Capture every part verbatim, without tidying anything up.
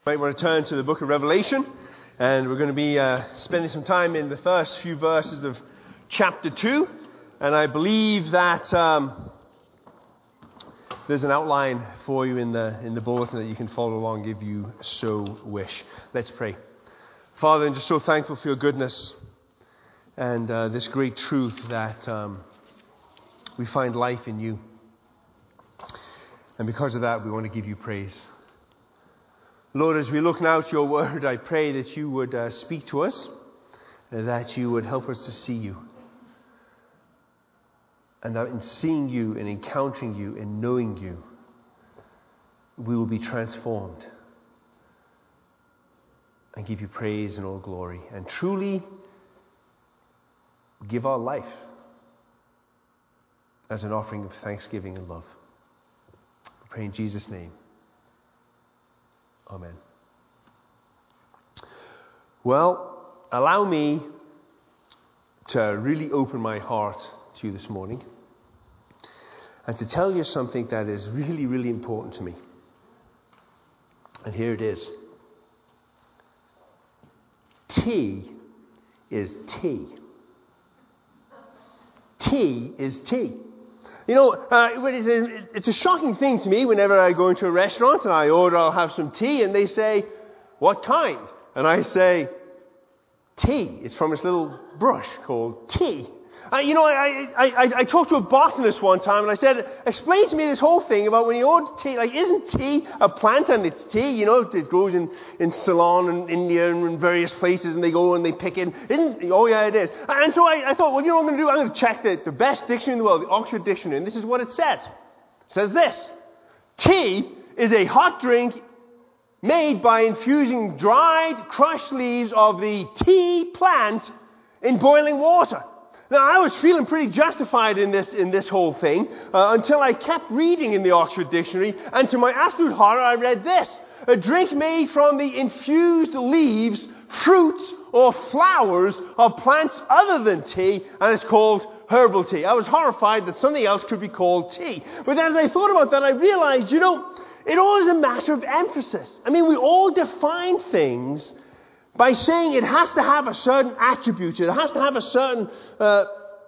Right, we're going to turn to the book of Revelation, and we're going to be uh, spending some time in the first few verses of chapter two. And I believe that um, there's an outline for you in the in the bulletin that you can follow along if you so wish. Let's pray. Father, I'm just so thankful for your goodness and uh, this great truth that um, we find life in you. And because of that, we want to give you praise. Lord, as we look now to your word, I pray that you would uh, speak to us, that you would help us to see you. And that in seeing you and encountering you and knowing you, we will be transformed and give you praise and all glory. And truly give our life as an offering of thanksgiving and love. We pray in Jesus' name. Amen. Well, allow me to really open my heart to you this morning and to tell you something that is really, really important to me. And here it is. Tea is tea. Tea is tea. You know, uh, it's a shocking thing to me whenever I go into a restaurant and I order, I'll have some tea, and they say, what kind? And I say, tea. It's from this little brush called tea. Uh, you know, I, I, I, I talked to a botanist one time and I said, explain to me this whole thing about when you order tea, like, isn't tea a plant and it's tea? You know, it grows in, in Ceylon and India and in various places and they go and they pick it. Isn't, oh yeah, it is. And so I, I thought, well, you know what I'm going to do? I'm going to check the, the best dictionary in the world, the Oxford Dictionary, and this is what it says. It says this: tea is a hot drink made by infusing dried, crushed leaves of the tea plant in boiling water. Now, I was feeling pretty justified in this in this whole thing uh, until I kept reading in the Oxford Dictionary, and to my absolute horror, I read this: a drink made from the infused leaves, fruits, or flowers of plants other than tea, and it's called herbal tea. I was horrified that something else could be called tea. But as I thought about that, I realized, you know, it all is a matter of emphasis. I mean, we all define things by saying it has to have a certain attribute, it has to have a certain uh,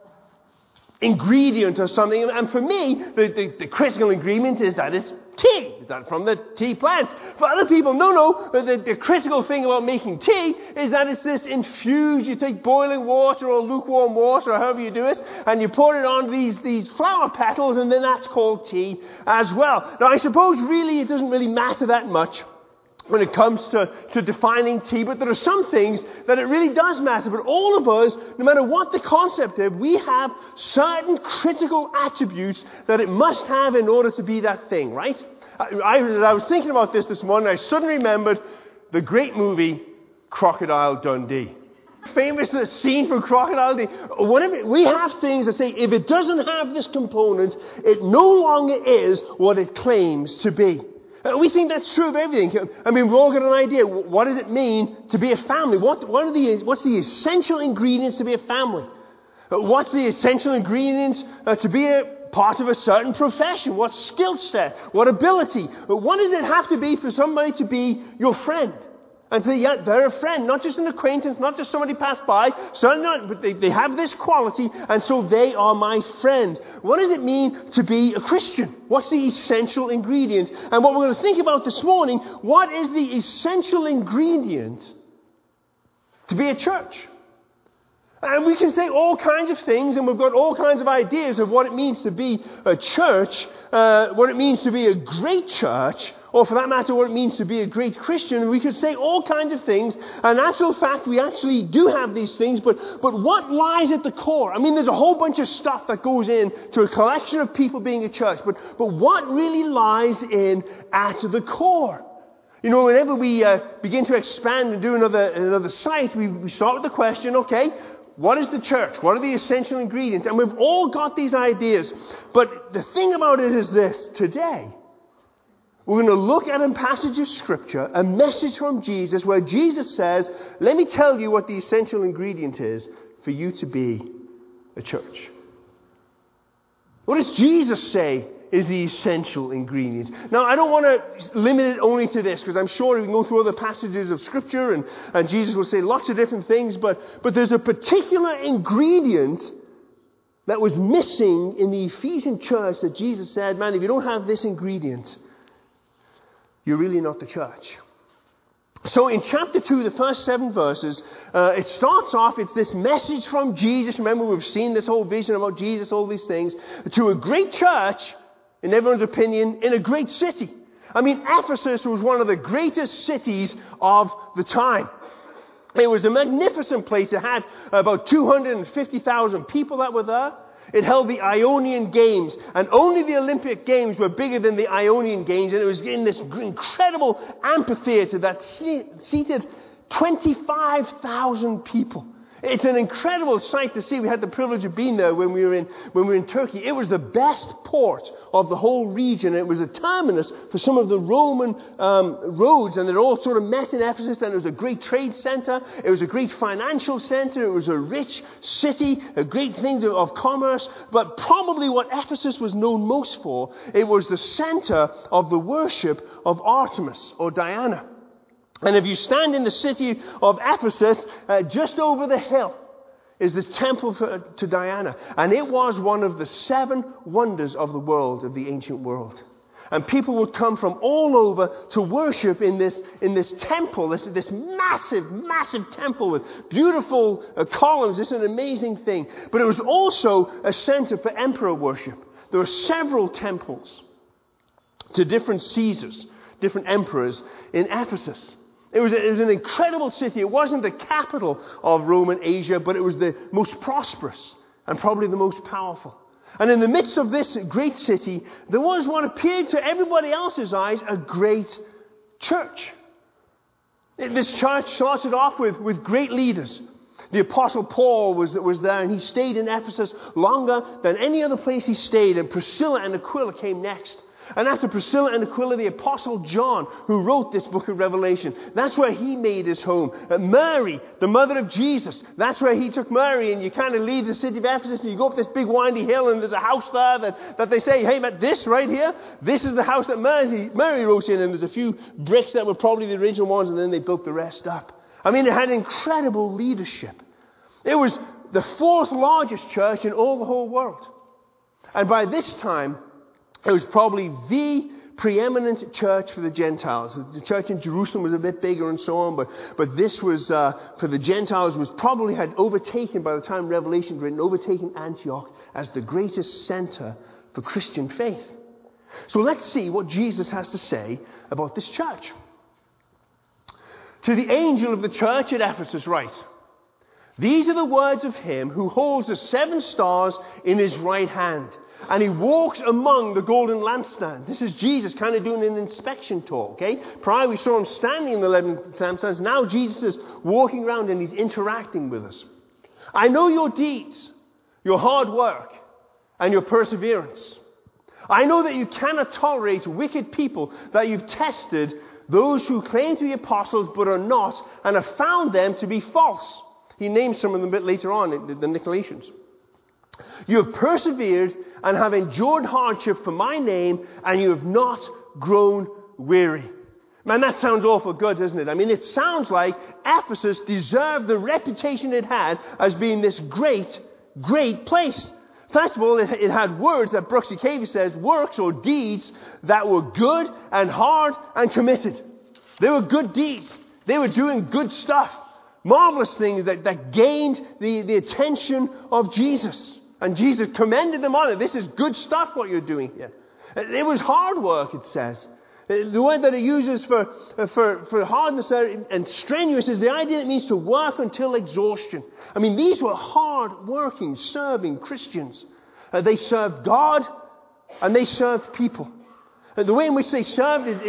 ingredient or something. And for me, the, the, the critical ingredient is that it's tea, that from the tea plant. For other people, no, no, the, the critical thing about making tea is that it's this infused, you take boiling water or lukewarm water or however you do it, and you pour it on these, these flower petals, and then that's called tea as well. Now, I suppose really it doesn't really matter that much when it comes to, to defining tea, but there are some things that it really does matter. But all of us, no matter what the concept is, we have certain critical attributes that it must have in order to be that thing, right? I, I, I was thinking about this this morning, I suddenly remembered the great movie Crocodile Dundee. Famous scene from Crocodile Dundee. Whenever we have things that say, if it doesn't have this component, it no longer is what it claims to be. We think that's true of everything. I mean, we've all got an idea. What does it mean to be a family? What, what are the, what's the essential ingredients to be a family? What's the essential ingredients uh, to be a part of a certain profession? What skill set? What ability? What does it have to be for somebody to be your friend? And say, yeah, they're a friend, not just an acquaintance, not just somebody passed by, certainly not, but they, they have this quality, and so they are my friend. What does it mean to be a Christian? What's the essential ingredient? And what we're going to think about this morning, what is the essential ingredient to be a church? And we can say all kinds of things, and we've got all kinds of ideas of what it means to be a church, uh, what it means to be a great church, or for that matter, what it means to be a great Christian. We could say all kinds of things. And in actual fact, we actually do have these things. But, but what lies at the core? I mean, there's a whole bunch of stuff that goes in to a collection of people being a church. But, but what really lies in at the core? You know, whenever we uh, begin to expand and do another, another site, we, we start with the question, okay, what is the church? What are the essential ingredients? And we've all got these ideas. But the thing about it is this. Today, we're going to look at a passage of Scripture, a message from Jesus, where Jesus says, let me tell you what the essential ingredient is for you to be a church. What does Jesus say is the essential ingredient. Now, I don't want to limit it only to this, because I'm sure we can go through other passages of Scripture, and, and Jesus will say lots of different things, but, but there's a particular ingredient that was missing in the Ephesian church that Jesus said, man, if you don't have this ingredient, you're really not the church. So in chapter two, the first seven verses, uh, it starts off, it's this message from Jesus. Remember, we've seen this whole vision about Jesus, all these things, to a great church, in everyone's opinion, in a great city. I mean, Ephesus was one of the greatest cities of the time. It was a magnificent place. It had about two hundred fifty thousand people that were there. It held the Ionian Games, and only the Olympic Games were bigger than the Ionian Games, and it was in this incredible amphitheater that seated twenty-five thousand people. It's an incredible sight to see. We had the privilege of being there when we were in when we were in Turkey. It was the best port of the whole region. It was a terminus for some of the Roman um, roads, and it all sort of met in Ephesus. And it was a great trade center. It was a great financial center. It was a rich city, a great thing of, of commerce. But probably what Ephesus was known most for, it was the center of the worship of Artemis or Diana. And if you stand in the city of Ephesus, uh, just over the hill is this temple for, to Diana. And it was one of the seven wonders of the world, of the ancient world. And people would come from all over to worship in this, in this temple, this, this massive, massive temple with beautiful uh, columns. It's an amazing thing. But it was also a center for emperor worship. There were several temples to different Caesars, different emperors in Ephesus. It was, it was an incredible city. It wasn't the capital of Roman Asia, but it was the most prosperous and probably the most powerful. And in the midst of this great city, there was what appeared to everybody else's eyes a great church. This church started off with, with great leaders. The Apostle Paul was, was there, and he stayed in Ephesus longer than any other place he stayed. And Priscilla and Aquila came next. And after Priscilla and Aquila, the Apostle John, who wrote this book of Revelation, that's where he made his home. Uh, Mary, the mother of Jesus, that's where he took Mary. And you kind of leave the city of Ephesus and you go up this big windy hill, and there's a house there that, that they say, hey, but this right here, this is the house that Mary, Mary wrote in. And there's a few bricks that were probably the original ones, and then they built the rest up. I mean, it had incredible leadership. It was the fourth largest church in all the whole world. And by this time, it was probably the preeminent church for the Gentiles. The church in Jerusalem was a bit bigger and so on, but, but this was, uh, for the Gentiles, was probably had overtaken, by the time Revelation was written, overtaken Antioch as the greatest center for Christian faith. So let's see what Jesus has to say about this church. To the angel of the church at Ephesus write, these are the words of him who holds the seven stars in his right hand, and he walks among the golden lampstands. This is Jesus kind of doing an inspection talk, okay? Prior we saw him standing in the eleven lampstands. Now Jesus is walking around and he's interacting with us. I know your deeds, your hard work, and your perseverance. I know that you cannot tolerate wicked people, that you've tested those who claim to be apostles but are not, and have found them to be false. He names some of them a bit later on, the Nicolaitans. You have persevered and have endured hardship for my name, and you have not grown weary. Man, that sounds awful good, doesn't it? I mean, it sounds like Ephesus deserved the reputation it had as being this great, great place. First of all, it, it had words that Brooks Cavey says, works or deeds that were good and hard and committed. They were good deeds. They were doing good stuff. Marvelous things that, that gained the, the attention of Jesus. And Jesus commended them on it. This is good stuff what you're doing here. It was hard work, it says. The word that it uses for, for, for hardness and strenuous is the idea that it means to work until exhaustion. I mean, these were hard-working, serving Christians. Uh, they served God and they served people. And the way in which they served is, is, is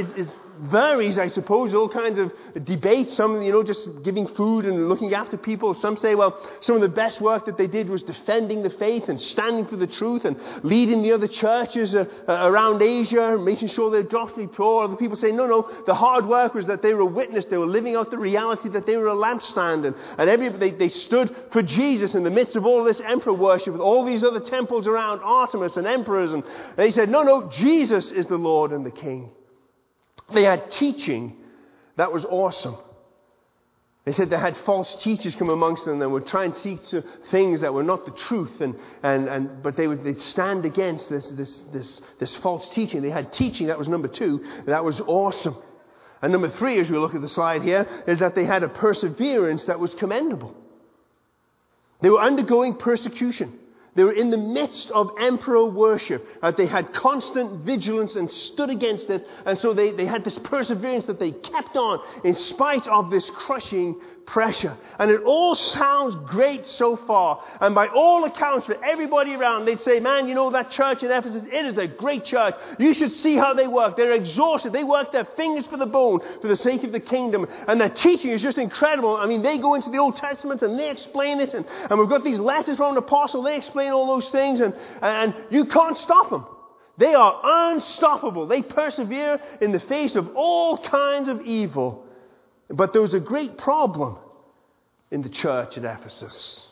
varies, I suppose, all kinds of debates. Some, you know, just giving food and looking after people. Some say, well, some of the best work that they did was defending the faith and standing for the truth and leading the other churches uh, uh, around Asia, making sure they're doctrinally pure. Other people say, no, no, the hard work was that they were a witness. They were living out the reality that they were a lampstand. And, and every, they, they stood for Jesus in the midst of all this emperor worship with all these other temples around, Artemis and emperors. And they said, no, no, Jesus is the Lord and the King. They had teaching that was awesome. They said they had false teachers come amongst them that would try and teach things that were not the truth, and, and, and but they would they'd stand against this, this, this, this false teaching. They had teaching, that was number two, that was awesome. And number three, as we look at the slide here, is that they had a perseverance that was commendable. They were undergoing persecution. They were in the midst of emperor worship. Uh, they had constant vigilance and stood against it. And so they, they had this perseverance that they kept on in spite of this crushing pressure. And it all sounds great so far. And by all accounts, for everybody around, they'd say, man, you know that church in Ephesus, it is a great church. You should see how they work. They're exhausted. They work their fingers for the bone for the sake of the kingdom. And their teaching is just incredible. I mean, they go into the Old Testament and they explain it. And, and we've got these letters from an apostle. They explain all those things. And, and you can't stop them. They are unstoppable. They persevere in the face of all kinds of evil. But there was a great problem in the church at Ephesus.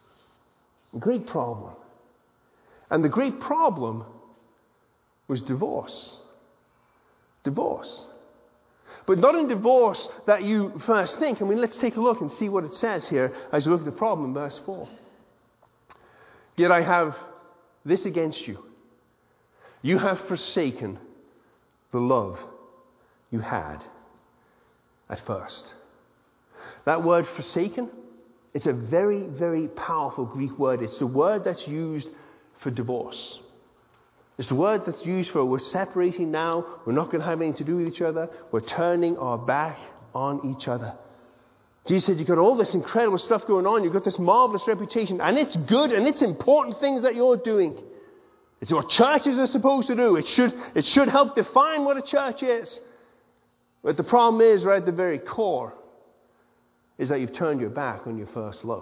A great problem. And the great problem was divorce. Divorce. But not in divorce that you first think. I mean, let's take a look and see what it says here as you look at the problem in verse four. Yet I have this against you. You have forsaken the love you had at first. That word forsaken, it's a very, very powerful Greek word. It's the word that's used for divorce. It's the word that's used for we're separating now, we're not going to have anything to do with each other, we're turning our back on each other. Jesus said, you've got all this incredible stuff going on, you've got this marvelous reputation, and it's good and it's important things that you're doing. It's what churches are supposed to do. It should, it should help define what a church is. But the problem is, right at the very core, is that you've turned your back on your first love.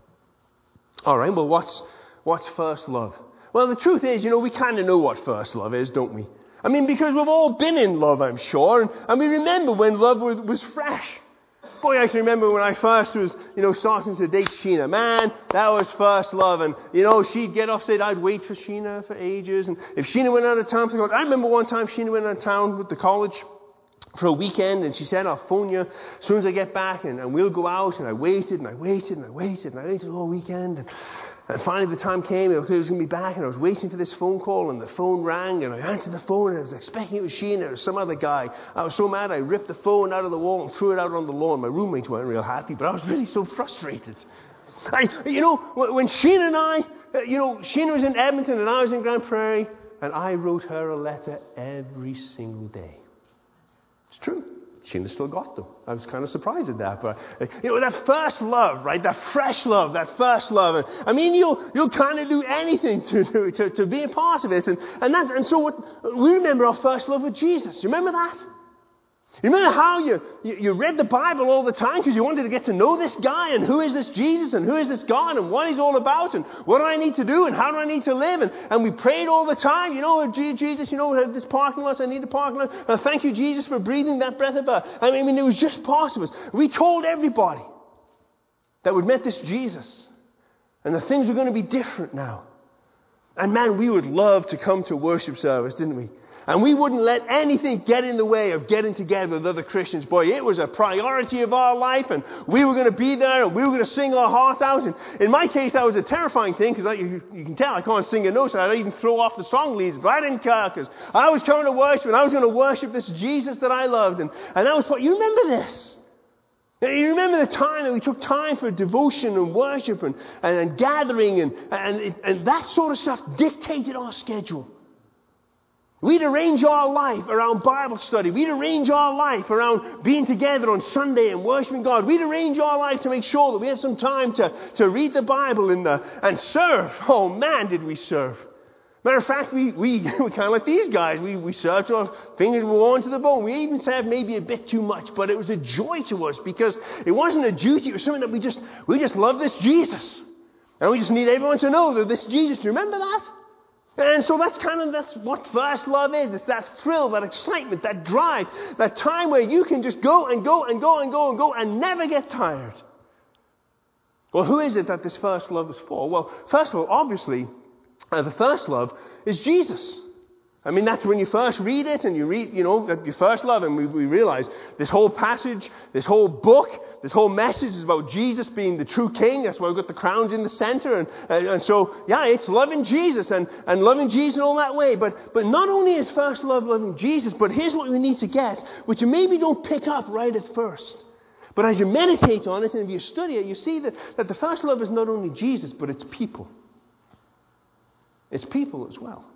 All right, well, what's what's first love? Well, the truth is, you know, we kind of know what first love is, don't we? I mean, because we've all been in love, I'm sure, and, and we remember when love was, was fresh. Boy, I can remember when I first was, you know, starting to date Sheena. Man, that was first love. And, you know, she'd get off, said I'd wait for Sheena for ages. And if Sheena went out of town, I remember one time Sheena went out of town with the college for a weekend, and she said, I'll phone you as soon as I get back, and, and we'll go out. And I waited, and I waited, and I waited, and I waited all weekend. And, and finally the time came, okay, I was going to be back, and I was waiting for this phone call, and the phone rang, and I answered the phone, and I was expecting it was Sheena or some other guy. I was so mad, I ripped the phone out of the wall and threw it out on the lawn. My roommates weren't real happy, but I was really so frustrated. I, you know, when Sheena and I, you know, Sheena was in Edmonton, and I was in Grand Prairie, and I wrote her a letter every single day. It's true. Sheena still got them. I was kind of surprised at that. But, you know, that first love, right? That fresh love, that first love. I mean, you'll, you'll kind of do anything to, to, to be a part of it. And, and, that, and so what, we remember our first love with Jesus. You remember that? You remember how you, you, you read the Bible all the time because you wanted to get to know this guy and who is this Jesus and who is this God and what he's all about and what do I need to do and how do I need to live? And, and we prayed all the time, you know, Jesus, you know, have this parking lot, I need a parking lot. Uh, thank you, Jesus, for breathing that breath of air. I mean, I mean, it was just part of us. We told everybody that we'd met this Jesus and that things were going to be different now. And man, we would love to come to worship service, didn't we? And we wouldn't let anything get in the way of getting together with other Christians. Boy, it was a priority of our life, and we were going to be there, and we were going to sing our heart out. And in my case, that was a terrifying thing, because you, you can tell I can't sing a note, so I don't even throw off the song leads. But I didn't care, because I was coming to worship, and I was going to worship this Jesus that I loved. And, and that was, you remember this? You remember the time that we took time for devotion and worship and, and, and gathering, and, and, and that sort of stuff dictated our schedule. We'd arrange our life around Bible study. We'd arrange our life around being together on Sunday and worshiping God. We'd arrange our life to make sure that we had some time to, to read the Bible in the, and serve. Oh man, did we serve. Matter of fact, we, we, we're kind of like these guys. We, we served our fingers were worn to the bone. We even served maybe a bit too much, but it was a joy to us because it wasn't a duty. It was something that we just, we just love this Jesus. And we just need everyone to know that this Jesus, do you remember that? And so that's kind of, that's what first love is. It's that thrill, that excitement, that drive, that time where you can just go and go and go and go and go and never get tired. Well, who is it that this first love is for? Well, first of all, obviously, Uh, the first love is Jesus. I mean, that's when you first read it and you read, you know, your first love, and we, we realize this whole passage, this whole book, this whole message is about Jesus being the true king. That's why we've got the crowns in the center. And, and, and so, yeah, it's loving Jesus and, and loving Jesus in all that way. But, but not only is first love loving Jesus, but here's what we need to get, which you maybe don't pick up right at first. But as you meditate on it and if you study it, you see that, that the first love is not only Jesus, but it's people. It's people as well.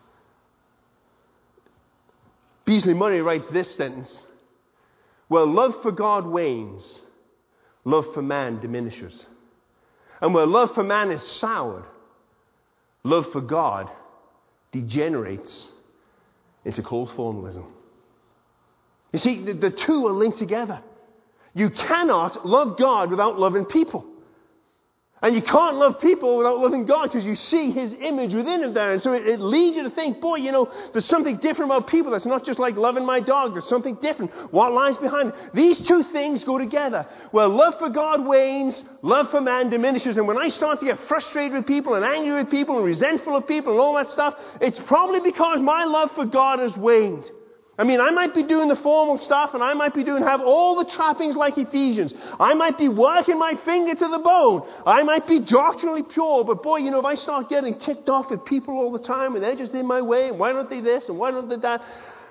Beasley Murray writes this sentence: where love for God wanes, love for man diminishes. And where love for man is soured, love for God degenerates into cold formalism. You see, the, the two are linked together. You cannot love God without loving people. And you can't love people without loving God because you see His image within them there. And so it, it leads you to think, boy, you know, there's something different about people. That's not just like loving my dog. There's something different. What lies behind it? These two things go together. Well, love for God wanes, love for man diminishes. And when I start to get frustrated with people and angry with people and resentful of people and all that stuff, it's probably because my love for God has waned. I mean, I might be doing the formal stuff and I might be doing, have all the trappings like Ephesians. I might be working my finger to the bone. I might be doctrinally pure. But boy, you know, if I start getting ticked off with people all the time and they're just in my way, and why don't they this and why don't they that?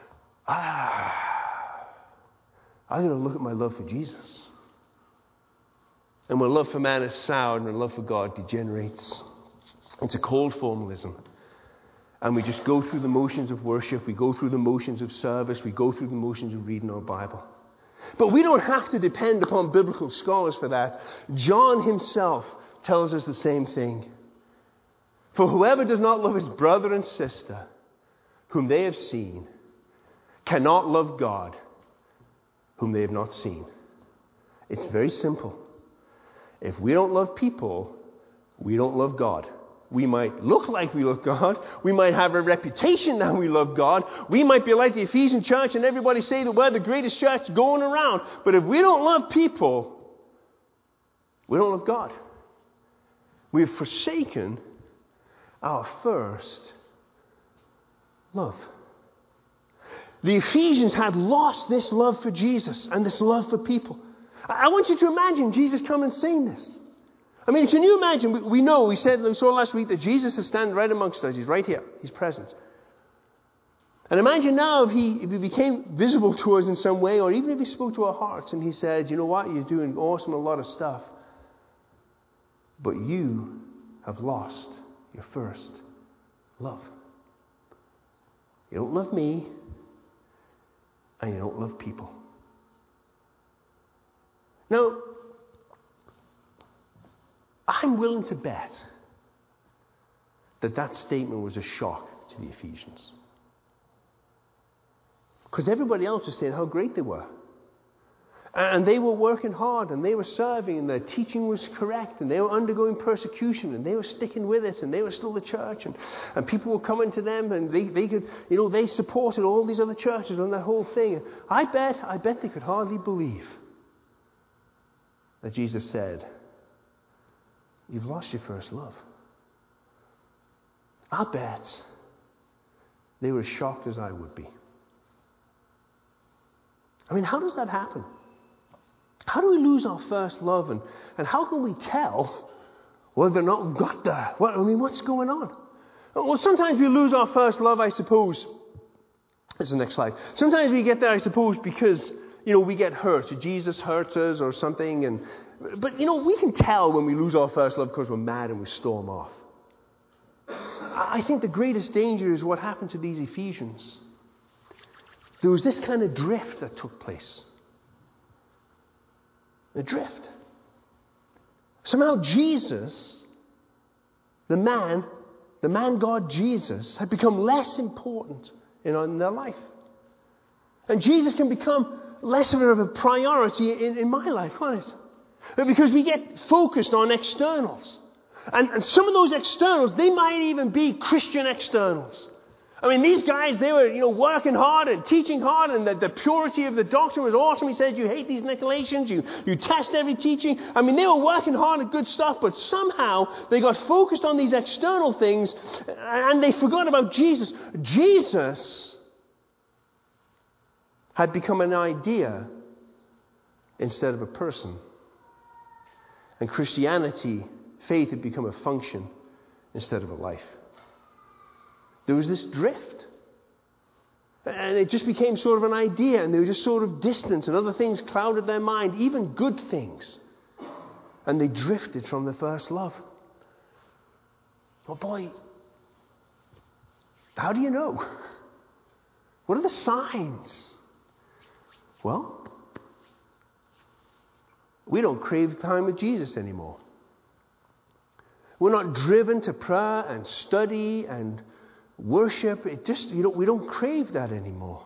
Ah, I'm going to look at my love for Jesus. And when love for man is soured and love for God degenerates into cold formalism, and we just go through the motions of worship, we go through the motions of service, we go through the motions of reading our Bible. But we don't have to depend upon biblical scholars for that. John himself tells us the same thing. For whoever does not love his brother and sister, whom they have seen, cannot love God, whom they have not seen. It's very simple. If we don't love people, we don't love God. We might look like we love God. We might have a reputation that we love God. We might be like the Ephesian church and everybody say that we're the greatest church going around. But if we don't love people, we don't love God. We have forsaken our first love. The Ephesians had lost this love for Jesus and this love for people. I want you to imagine Jesus coming and saying this. I mean, can you imagine? We, we know, we said, we saw last week that Jesus is standing right amongst us. He's right here. He's present. And imagine now if he, if he became visible to us in some way, or even if he spoke to our hearts and he said, you know what, you're doing awesome, a lot of stuff, but you have lost your first love. You don't love me, and you don't love people. Now, I'm willing to bet that that statement was a shock to the Ephesians. Because everybody else was saying how great they were. And they were working hard, and they were serving, and their teaching was correct, and they were undergoing persecution, and they were sticking with it, and they were still the church, and, and people were coming to them, and they, they could, you know, they supported all these other churches on that whole thing. I bet, I bet they could hardly believe that Jesus said, you've lost your first love. I bet they were as shocked as I would be. I mean, how does that happen? How do we lose our first love? And, and how can we tell whether or not we've got there? What, I mean, what's going on? Well, sometimes we lose our first love, I suppose. This is the next slide. Sometimes we get there, I suppose, because, you know, we get hurt. Jesus hurts us or something. And But, you know, we can tell when we lose our first love because we're mad and we storm off. I think the greatest danger is what happened to these Ephesians. There was this kind of drift that took place. A drift. Somehow Jesus, the man, the man God Jesus, had become less important in, in their life. And Jesus can become less of a priority in, in my life, can't it? Because we get focused on externals. And, and some of those externals, they might even be Christian externals. I mean, these guys, they were, you know, working hard and teaching hard, and the, the purity of the doctrine was awesome. He said, you hate these Nicolaitans, you, you test every teaching. I mean, they were working hard at good stuff, but somehow they got focused on these external things, and they forgot about Jesus. Jesus had become an idea instead of a person. And Christianity, faith, had become a function instead of a life. There was this drift. And it just became sort of an idea, and they were just sort of distant, and other things clouded their mind, even good things. And they drifted from the first love. Oh boy, how do you know? What are the signs? Well, we don't crave time with Jesus anymore. We're not driven to prayer and study and worship. It just, you know, we don't crave that anymore.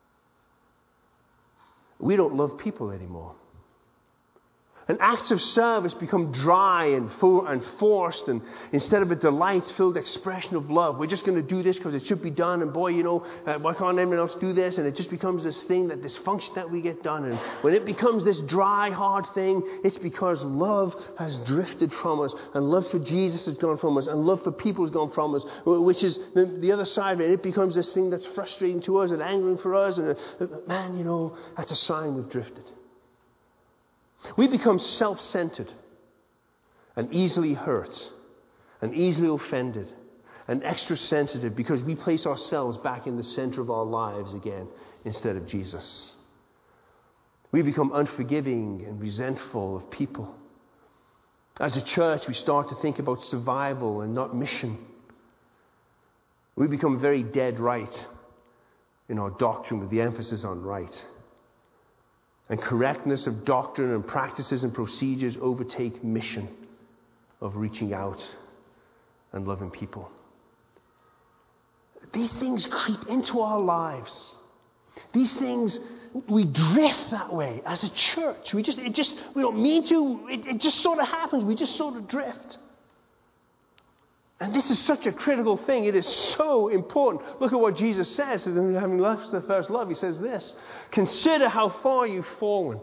We don't love people anymore. And acts of service become dry and full and forced, and instead of a delight-filled expression of love, we're just going to do this because it should be done, and boy, you know, uh, why can't anyone else do this? And it just becomes this thing, that this function that we get done. And when it becomes this dry, hard thing, it's because love has drifted from us, and love for Jesus has gone from us, and love for people has gone from us, which is the, the other side of it. It becomes this thing that's frustrating to us and angering for us, and uh, man, you know, that's a sign we've drifted. We become self-centered and easily hurt and easily offended and extra sensitive because we place ourselves back in the center of our lives again instead of Jesus. We become unforgiving and resentful of people. As a church, we start to think about survival and not mission. We become very dead right in our doctrine, with the emphasis on right. And correctness of doctrine and practices and procedures overtake mission of reaching out and loving people. These things creep into our lives. These things, we drift that way as a church. We just, it just, we don't mean to. It, it just sort of happens. We just sort of drift. And this is such a critical thing. It is so important. Look at what Jesus says. Having left the first love, he says this: consider how far you've fallen.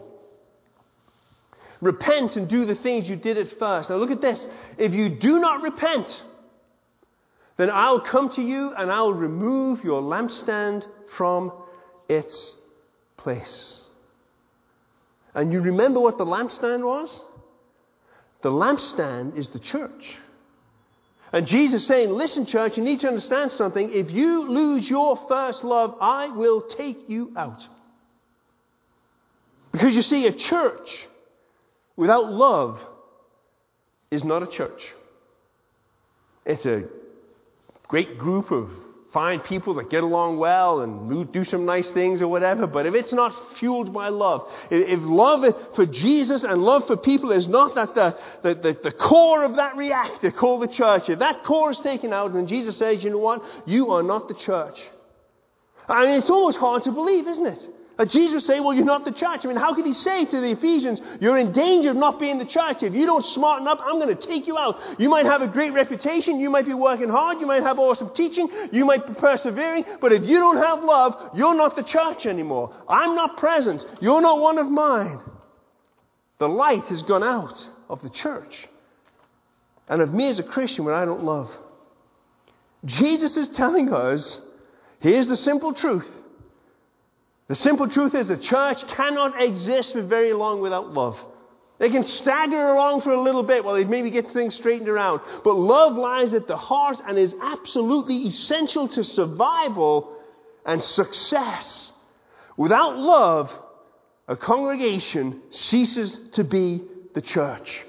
Repent and do the things you did at first. Now look at this. If you do not repent, then I'll come to you and I'll remove your lampstand from its place. And you remember what the lampstand was? The lampstand is the church. And Jesus is saying, listen, church, you need to understand something. If you lose your first love, I will take you out. Because you see, a church without love is not a church. It's a great group of fine people that get along well and do some nice things or whatever, but if it's not fueled by love, if love for Jesus and love for people is not at the, the, the, the core of that reactor called the church, if that core is taken out, then Jesus says, you know what? You are not the church. I mean, it's almost hard to believe, isn't it? That Jesus would say, well, you're not the church. I mean, how could he say to the Ephesians, you're in danger of not being the church. If you don't smarten up, I'm going to take you out. You might have a great reputation. You might be working hard. You might have awesome teaching. You might be persevering. But if you don't have love, you're not the church anymore. I'm not present. You're not one of mine. The light has gone out of the church and of me as a Christian when I don't love. Jesus is telling us, here's the simple truth. The simple truth is the church cannot exist for very long without love. They can stagger along for a little bit while they maybe get things straightened around. But love lies at the heart and is absolutely essential to survival and success. Without love, a congregation ceases to be the church.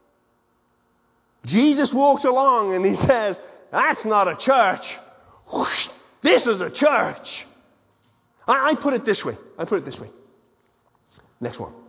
Jesus walks along and he says, that's not a church. Whoosh, this is a church. I put it this way. I put it this way. Next one.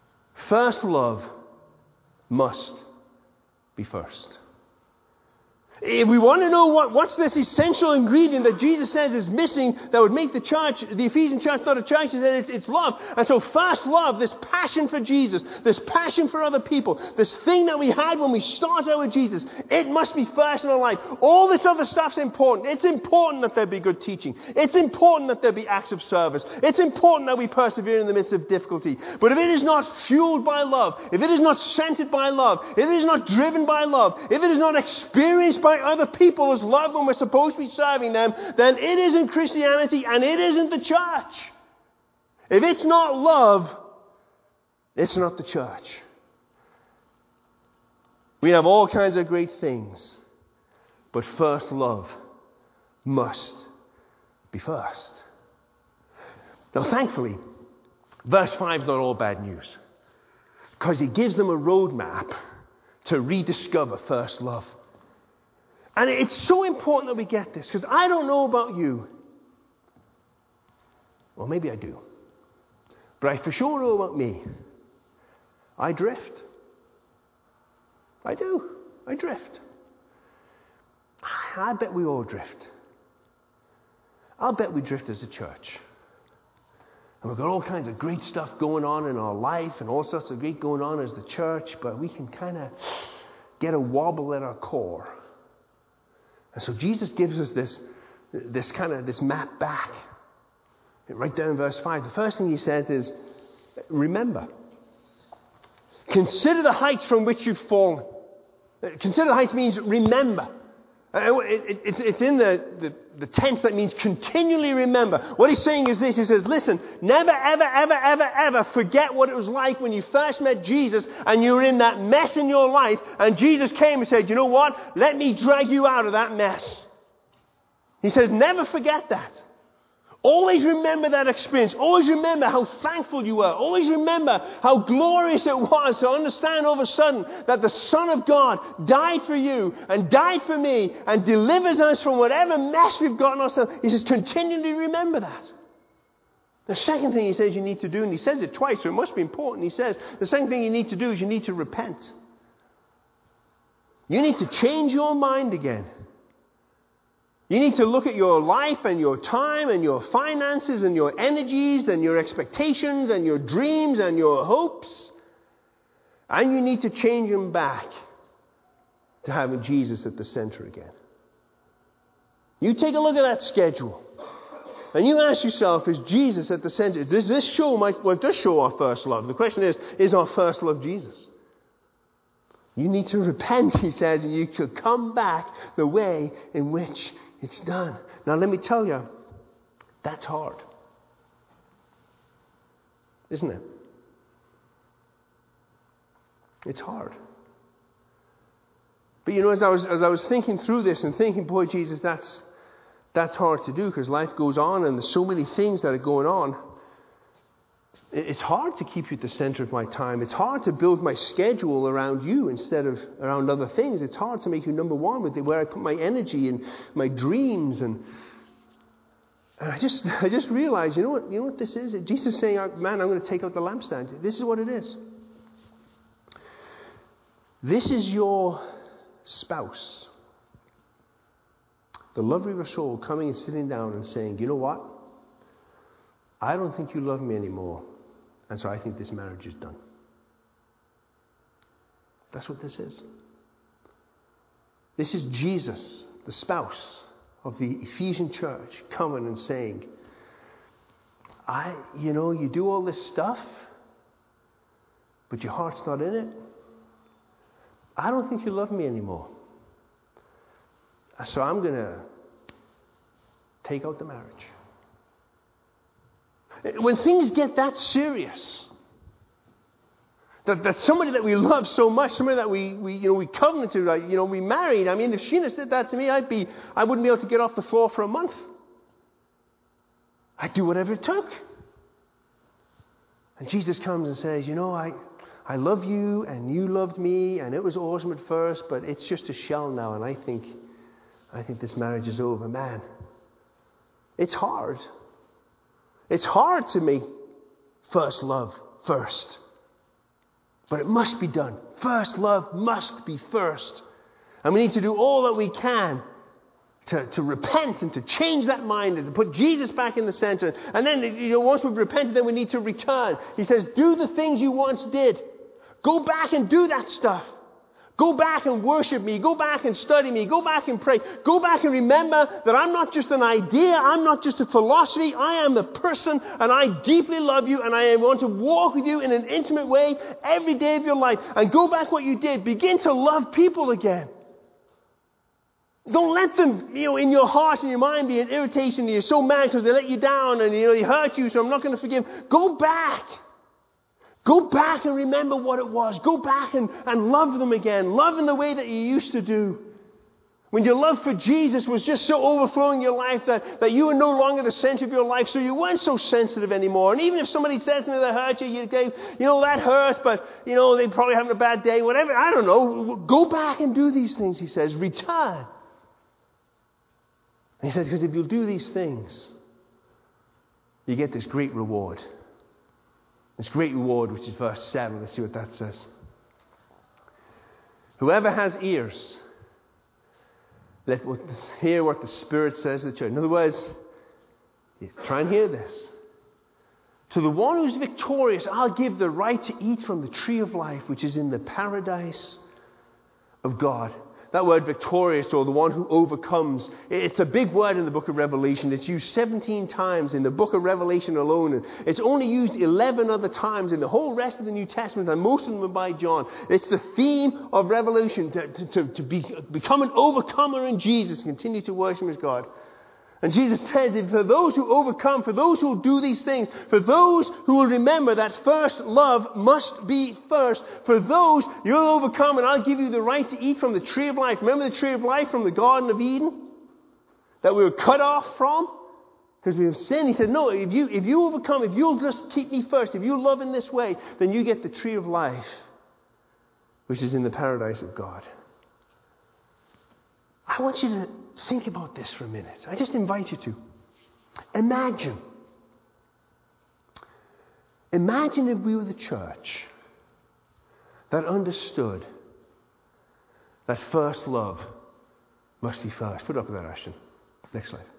First love must be first. If we want to know what, what's this essential ingredient that Jesus says is missing that would make the church, the Ephesian church not a church, he said it's, it's love. And so first love, this passion for Jesus, this passion for other people, this thing that we had when we started out with Jesus, it must be first in our life. All this other stuff's important. It's important that there be good teaching. It's important that there be acts of service. It's important that we persevere in the midst of difficulty. But if it is not fueled by love, if it is not centered by love, if it is not driven by love, if it is not experienced by by other people as love when we're supposed to be serving them, then it isn't Christianity and it isn't the church. If it's not love, it's not the church. We have all kinds of great things, but first love must be first. Now, thankfully, verse five is not all bad news, because he gives them a roadmap to rediscover first love. And it's so important that we get this, because I don't know about you. Well, maybe I do. But I for sure know about me. I drift. I do. I drift. I bet we all drift. I'll bet we drift as a church. And we've got all kinds of great stuff going on in our life and all sorts of great going on as the church, but we can kind of get a wobble at our core. And so Jesus gives us this, this kind of this map back. Right down in verse five. The first thing he says is, remember. Consider the heights from which you've fallen. Consider the heights means remember. It, it, it's in the, the, the tense that means continually remember. What he's saying is this. He says, listen, never, ever, ever, ever, ever forget what it was like when you first met Jesus and you were in that mess in your life and Jesus came and said, you know what? Let me drag you out of that mess. He says, never forget that. Always remember that experience. Always remember how thankful you were. Always remember how glorious it was to understand all of a sudden that the Son of God died for you and died for me and delivers us from whatever mess we've gotten ourselves. He says, continually remember that. The second thing he says you need to do, and he says it twice, so it must be important. He says, the second thing you need to do is you need to repent. You need to change your mind again. You need to look at your life and your time and your finances and your energies and your expectations and your dreams and your hopes. And you need to change them back to having Jesus at the center again. You take a look at that schedule and you ask yourself, is Jesus at the center? Does this show my, well, it does show our first love. The question is, is our first love Jesus? You need to repent, he says, and you should come back the way in which it's done. Now let me tell you, that's hard. Isn't it? It's hard. But you know, as I was as I was thinking through this and thinking, boy, Jesus, that's that's hard to do because life goes on and there's so many things that are going on. It's hard to keep you at the center of my time. It's hard to build my schedule around you instead of around other things. It's hard to make you number one with where I put my energy and my dreams. And, and I just I just realized, you know what, you know what this is? Jesus is saying, man, I'm going to take out the lampstand. This is what it is. This is your spouse. The lover of your soul coming and sitting down and saying, you know what? I don't think you love me anymore. And so I think this marriage is done. That's what this is. This is Jesus, the spouse of the Ephesian church, coming and saying, I, you know, you do all this stuff, but your heart's not in it. I don't think you love me anymore. So I'm going to take out the marriage. When things get that serious, that, that somebody that we love so much, somebody that we, we you know we covenanted, like, you know, we married. I mean, if Sheena said that to me, I'd be I wouldn't be able to get off the floor for a month. I'd do whatever it took. And Jesus comes and says, you know, I I love you and you loved me and it was awesome at first, but it's just a shell now, and I think I think this marriage is over. Man, it's hard. It's hard to make first love first. But it must be done. First love must be first. And we need to do all that we can to, to repent and to change that mind and to put Jesus back in the center. And then, you know, once we've repented, then we need to return. He says, do the things you once did. Go back and do that stuff. Go back and worship me. Go back and study me. Go back and pray. Go back and remember that I'm not just an idea. I'm not just a philosophy. I am the person, and I deeply love you, and I want to walk with you in an intimate way every day of your life. And go back what you did. Begin to love people again. Don't let them, you know, in your heart and your mind be an irritation. You're so mad because they let you down and, you know, they hurt you, so I'm not going to forgive. Go back. Go back and remember what it was. Go back and, and love them again. Love in the way that you used to do. When your love for Jesus was just so overflowing your life that, that you were no longer the center of your life, so you weren't so sensitive anymore. And even if somebody says to me they hurt you, you say, you know, that hurts, but, you know, they're probably having a bad day, whatever. I don't know. Go back and do these things, he says. Return. And he says, because if you'll do these things, you get this great reward. This great reward, which is verse seven. Let's see what that says. Whoever has ears, let what, hear what the Spirit says to the church. In other words, try and hear this. To the one who's victorious, I'll give the right to eat from the tree of life, which is in the paradise of God. That word victorious, or the one who overcomes, it's a big word in the book of Revelation. It's used seventeen times in the book of Revelation alone. And it's only used eleven other times in the whole rest of the New Testament, and most of them are by John. It's the theme of Revelation, to, to, to, to be, become an overcomer in Jesus, continue to worship as God. And Jesus said that for those who overcome, for those who will do these things, for those who will remember that first love must be first, for those you'll overcome, and I'll give you the right to eat from the tree of life. Remember the tree of life from the Garden of Eden that we were cut off from because we have sinned? He said, no, if you, if you overcome, if you'll just keep me first, if you love in this way, then you get the tree of life, which is in the paradise of God. I want you to think about this for a minute. I just invite you to. Imagine. Imagine if we were the church that understood that first love must be first. Put up that, Ashton. Next slide.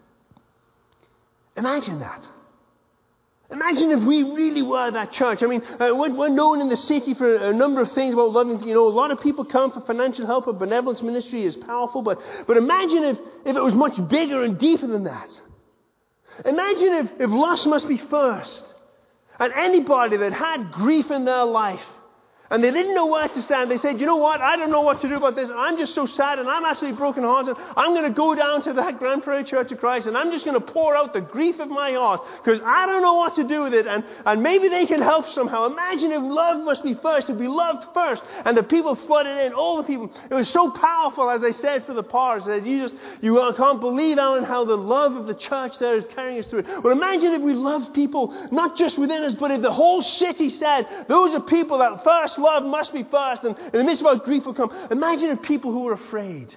Imagine that. Imagine if we really were that church. I mean, uh, we're, we're known in the city for a number of things about loving. You know, a lot of people come for financial help. A benevolence ministry is powerful. But, but imagine if, if it was much bigger and deeper than that. Imagine if, if lust must be first. And anybody that had grief in their life, and they didn't know where to stand, they said, you know what, I don't know what to do about this. I'm just so sad, and I'm absolutely brokenhearted. I'm going to go down to that Grand Prairie Church of Christ, and I'm just going to pour out the grief of my heart, because I don't know what to do with it, and, and maybe they can help somehow. Imagine if love must be first, if we loved first, and the people flooded in, all the people. It was so powerful, as I said for the pars, that you just, you can't believe, Alan, how the love of the church there is carrying us through it. Well, imagine if we loved people, not just within us, but if the whole city said, those are people that first love must be first, and in the midst of our grief will come. Imagine if people who were afraid,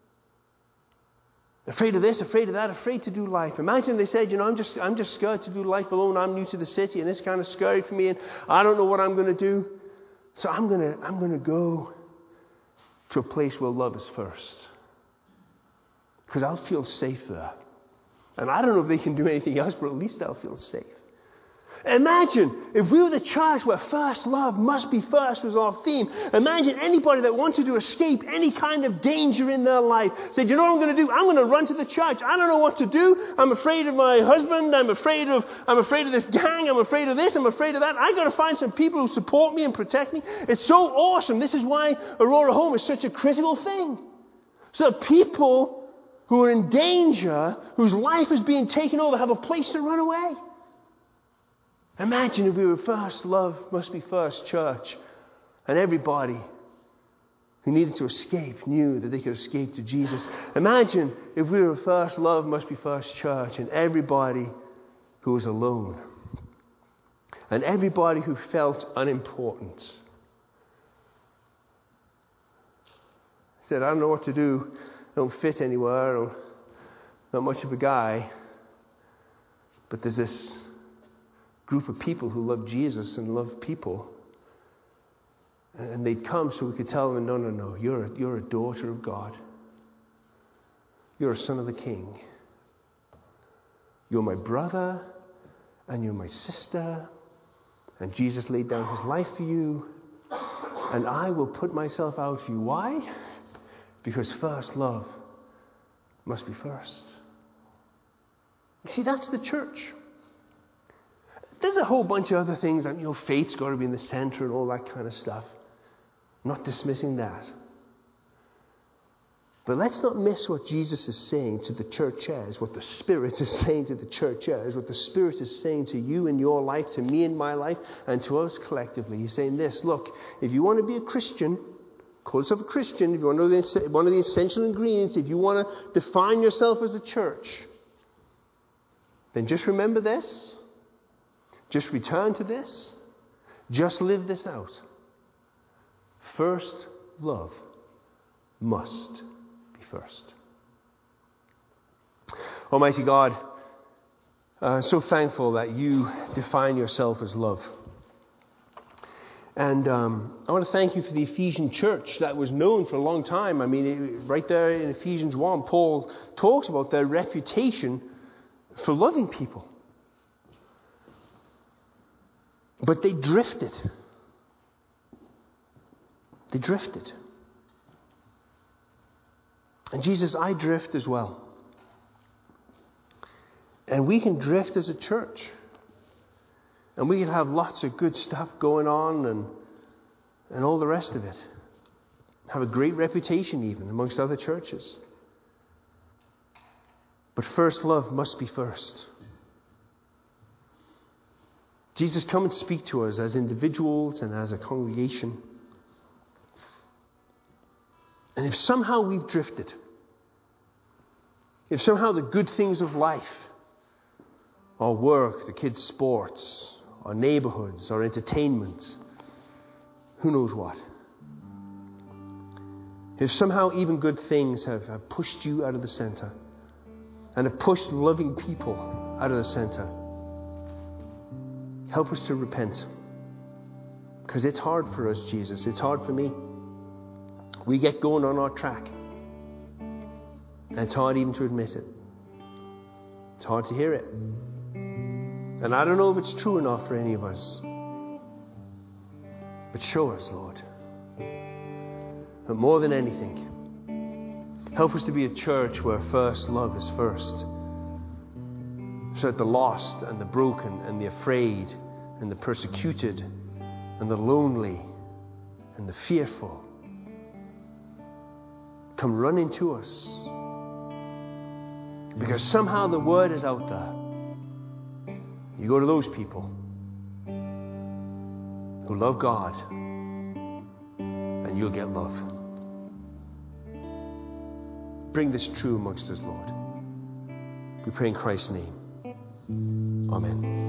afraid of this, afraid of that, afraid to do life. Imagine they said, you know, I'm just, I'm just scared to do life alone. I'm new to the city, and it's kind of scary for me, and I don't know what I'm going to do. So I'm going to, I'm going to go to a place where love is first, because I'll feel safe there. And I don't know if they can do anything else, but at least I'll feel safe. Imagine if we were the church where first love must be first was our theme. Imagine anybody that wanted to escape any kind of danger in their life said, you know what I'm going to do? I'm going to run to the church. I don't know what to do. I'm afraid of my husband. I'm afraid of, I'm afraid of this gang. I'm afraid of this. I'm afraid of that. I've got to find some people who support me and protect me. It's so awesome. This is why Aurora Home is such a critical thing. So people who are in danger, whose life is being taken over, have a place to run away. Imagine if we were first, love must be first, church. And everybody who needed to escape knew that they could escape to Jesus. Imagine if we were first, love must be first, church. And everybody who was alone. And everybody who felt unimportant. Said, I don't know what to do. I don't fit anywhere. I'm not much of a guy. But there's this group of people who love Jesus and love people. And they'd come so we could tell them, no, no, no, you're a, you're a daughter of God. You're a son of the King. You're my brother, and you're my sister, and Jesus laid down his life for you, and I will put myself out for you. Why? Because first love must be first. You see, that's the church. There's a whole bunch of other things, that, you know, faith's got to be in the center and all that kind of stuff. I'm not dismissing that. But let's not miss what Jesus is saying to the churches, what the Spirit is saying to the churches, what the Spirit is saying to you in your life, to me in my life, and to us collectively. He's saying this: look, if you want to be a Christian, call yourself a Christian, if you want to know the, one of the essential ingredients, if you want to define yourself as a church, then just remember this. Just return to this. Just live this out. First love must be first. Almighty God, uh, so thankful that you define yourself as love. And um, I want to thank you for the Ephesian church that was known for a long time. I mean, it, right there in Ephesians one, Paul talks about their reputation for loving people. But they drifted. They drifted. And Jesus, I drift as well. And we can drift as a church. And we can have lots of good stuff going on and, and all the rest of it. Have a great reputation even amongst other churches. But first love must be first. Jesus, come and speak to us as individuals and as a congregation. And if somehow we've drifted, if somehow the good things of life, our work, the kids' sports, our neighborhoods, our entertainment, who knows what, if somehow even good things have, have pushed you out of the center and have pushed loving people out of the center, help us to repent. Because it's hard for us, Jesus. It's hard for me. We get going on our track. And it's hard even to admit it. It's hard to hear it. And I don't know if it's true enough for any of us. But show us, Lord. But more than anything, help us to be a church where first love is first. So that the lost and the broken and the afraid and the persecuted and the lonely and the fearful come running to us. Because somehow the word is out there. You go to those people who love God and you'll get love. Bring this true amongst us, Lord. We pray in Christ's name. Amen.